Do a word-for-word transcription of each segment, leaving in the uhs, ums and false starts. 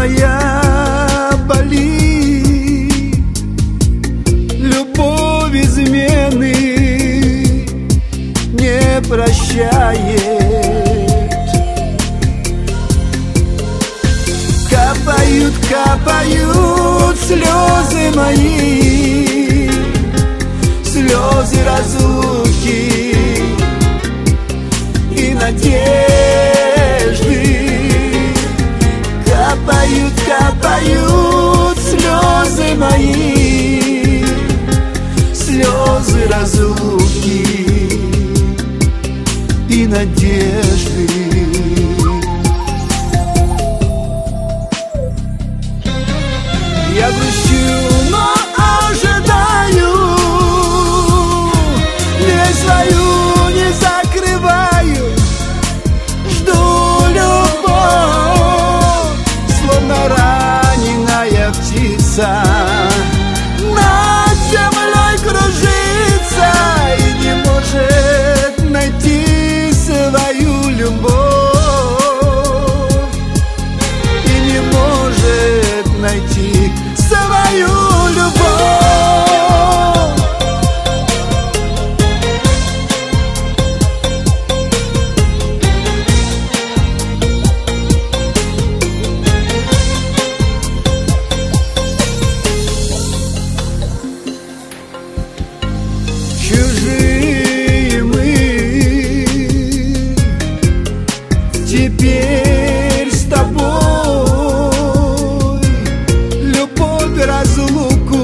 моя болит, любовь измены не прощает. Капают, капают слезы мои, слезы разлуки и надежды. Капают, капают слезы мои, слезы разлуки и надежды. Я грущу, но ожидаю, дверь свою не закрываю, жду любовь, словно раненая птица над землей кружится и не может найти свою любовь, и не может найти свою любовь. Чужие мы теперь с тобой, любовь и разлуку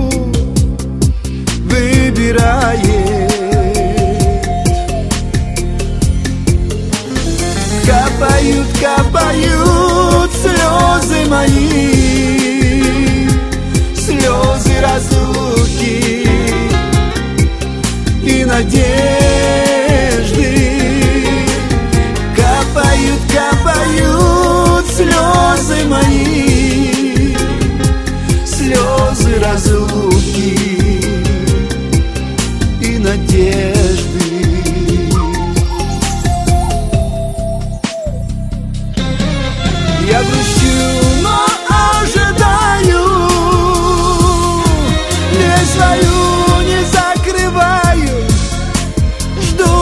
выбирает. Капают, капают слезы мои, слезы разлуки и надежды. Капают, капают слезы мои, слезы разлуки и надежды. Я грущу, но ожидаю, дверь свою не закрываю, жду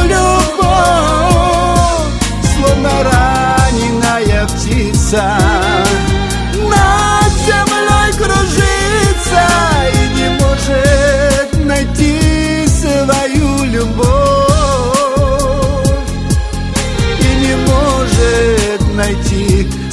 любовь, словно раненая птица над землей кружится и не может найти свою любовь, и не может найти